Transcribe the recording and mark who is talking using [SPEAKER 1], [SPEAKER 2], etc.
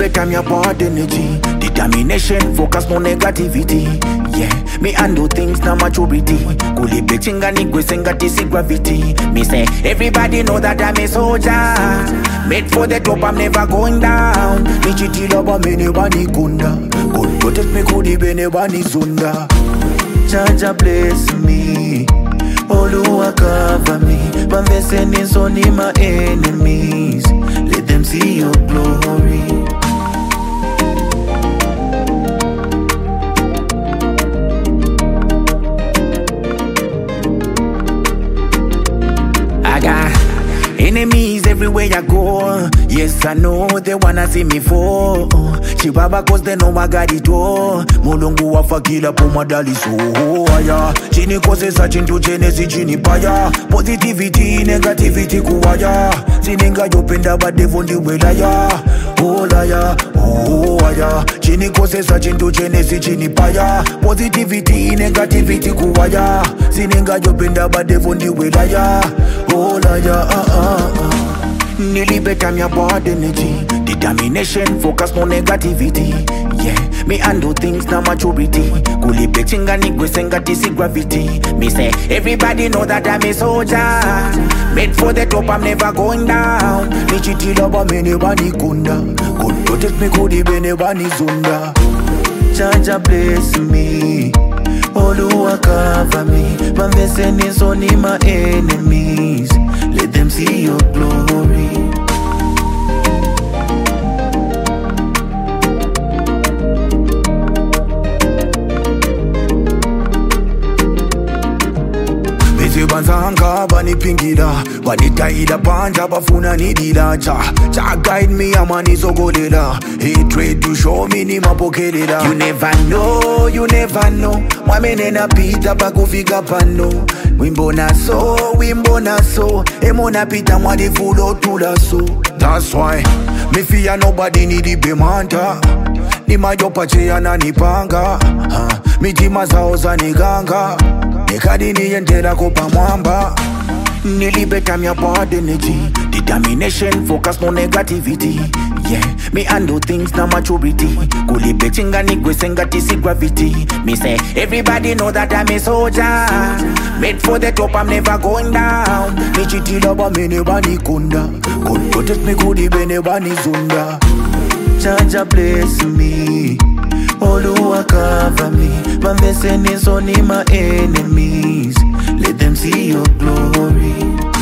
[SPEAKER 1] better me about energy. Determination, focus, no negativity. Yeah, me handle things na maturity. Kuli bechinga ni gwesenga tisi gravity. Me say, everybody know that I'm a soldier. Made for the top, I'm never going down. Me chitila ba me never ni kunda. God protect me, kudi be never ni zunda. Jaja bless me, Oluwa cover me. Bamvese nizoni my enemies. Let them see your glory. I got enemies everywhere I go. Yes, I know they wanna see me fall. Chibaba cause they know I got it all. Mulungu wafakila pomadali so aya. Chini kose sa chintu chenesi chini paya. Positivity, negativity kuwaya. Sininga yopenda badevo ndiwe laya. Oh laya, oh aya. Chini kose sa chintu chenesi chini paya. Positivity, negativity kuwaya. Sininga yopenda badevo ndiwe laya. Oh laya, Nearly better me about energy. Determination, focus, no negativity. Yeah, me handle things na maturity. Kuli bechinga ni gwesenga tisi gravity. Me say, everybody know that I'm a soldier. Made for the top, I'm never going down. Me chitila ba me never ni kunda. God protect me, kudi be never ni zunda. Jaja bless me, Oluwa cover me. Bamvese nizoni my enemies. Let them see your glory. Banzanga banipingila banitaida panja bafuna nidila cha guide me amani zogolela hatred to show me ni mapokelela. You never know mwamene na pita pakufika pano. Wimbona so emona pita mwadifulo tula so. That's why me fear nobody nidi bemanta. Ni majopa chea na nipanga mitima zao za niganga. Nekadini yentera kopa mwamba. Nearly better me about energy. Determination, focus, no negativity. Yeah, me handle things na maturity. Kuli bechinga ni gwesenga tisi gravity. Me say, everybody know that I'm a soldier. Made for the top, I'm never going down. Me chitila ba me never ni kunda. God protect me, kudi be never ni zunda. Jaja bless me, Oluwa cover me. Bamvese nizoni my enemies. Let them see your glory.